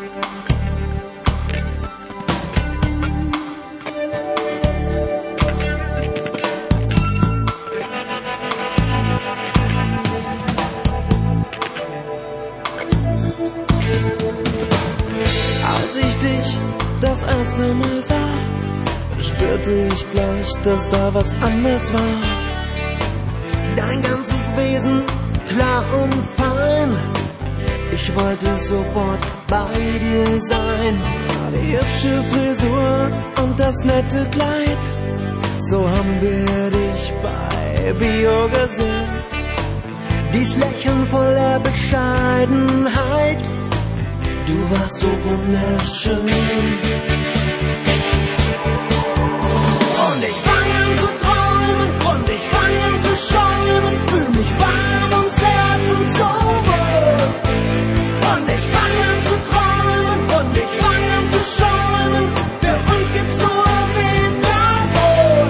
Als ich dich das erste Mal sah, spürte ich gleich, dass da was anders war. Dein ganzes Wesen klar und fein. Ich wollte sofort bei dir sein. Die hübsche Frisur und das nette Kleid, so haben wir dich bei Bio gesehen. Dies Lächeln voller Bescheidenheit, du warst so wunderschön. Und ich fang an zu träumen und ich fang an zu schäumen, fühl mich warm ums Herz und so wohl. Und ich fang an zu träumen und ich fang an zu schäumen, für uns gibt's nur Wiederwohl.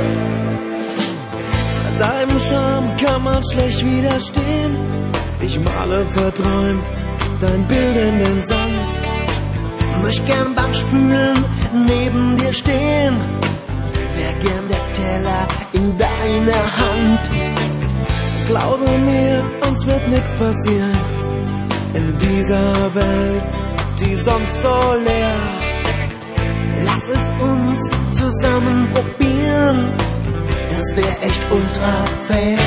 Deinem Charme kann man schlecht widerstehen. Ich male verträumt dein Bild in den Sand. Möcht gern beim Spülen neben dir stehen, wär gern der Teller in deiner Hand. Glaube mir, uns wird nix passieren in dieser Welt, die sonst so leer. Lass es uns zusammen probieren, das wär echt ultra fair.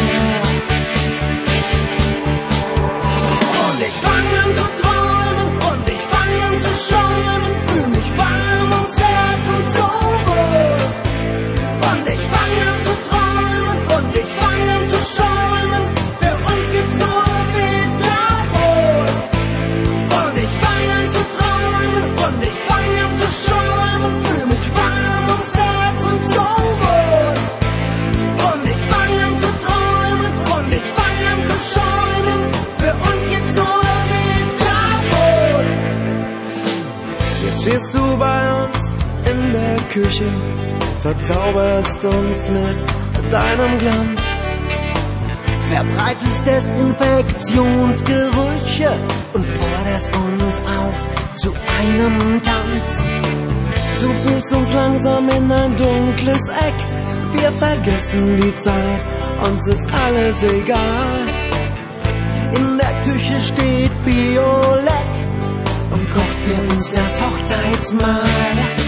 Und ich fang an zu träumen und ich fang an zu schäumen, fühl mich warm ums Herz und so wohl. Und ich fang an zu träumen und ich fang an zu schäumen, für uns gibt's nur Wiederwohl. Und ich fang an zu träumen und ich fang an zu schäumen, fühl mich warm ums Herz und so wohl. Und ich fang an zu träumen und ich fang an zu schäumen, für uns gibt's nur Wiederwohl. Jetzt stehst du bei uns in der Küche, verzauberst uns mit deinem Glanz, verbreitest Desinfektionsgerüche und forderst uns auf zu einem Tanz. Du führst uns langsam in ein dunkles Eck, wir vergessen die Zeit, uns ist alles egal. In der Küche steht Biolek und kocht für uns das Hochzeitsmahl.